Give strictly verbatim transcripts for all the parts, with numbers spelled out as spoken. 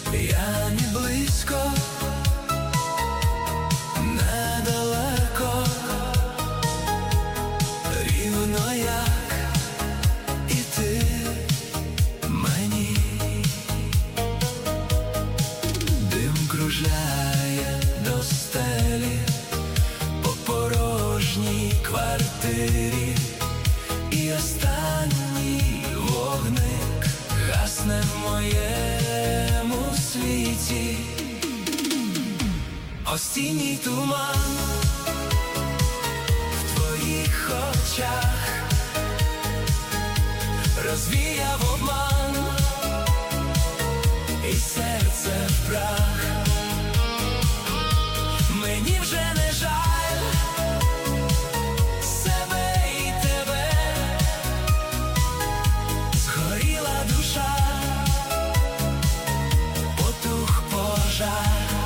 Я не близько, недалеко, рівно як і ти мені. Дим кружляє до стелі по порожній квартирі, і останній вогник гасне в моєму світі. Осінній туман в твоїх очах розвіяв обман, і серце в прах. Мені вже не жаль себе і тебе, згоріла душа, потух пожар.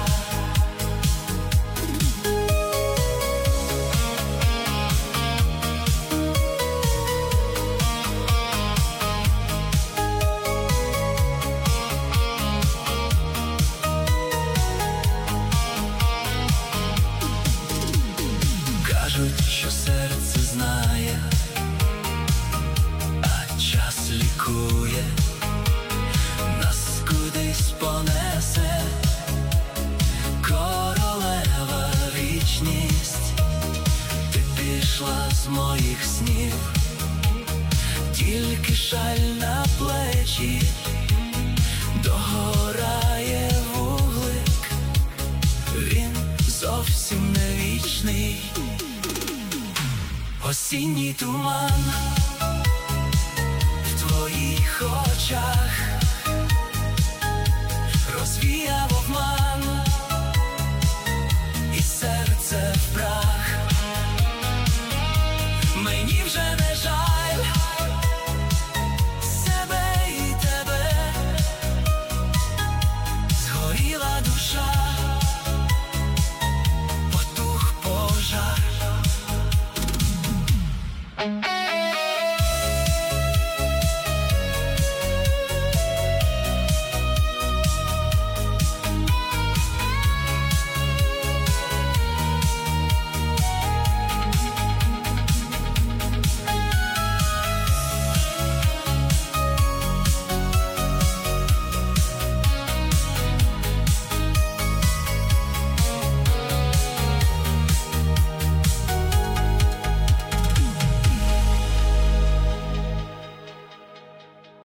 Кажуть, що серце знає, а час лікує, нас кудись понесе королева вічність. Ти пішла з моїх снів, тільки шаль на плечі, догорає вуглик, він зовсім не вічний. Осінній туман в твоїх очах розвіяв обман, і серце в прах. Мені вже не жаль себе і тебе, згоріла душа, потух пожар.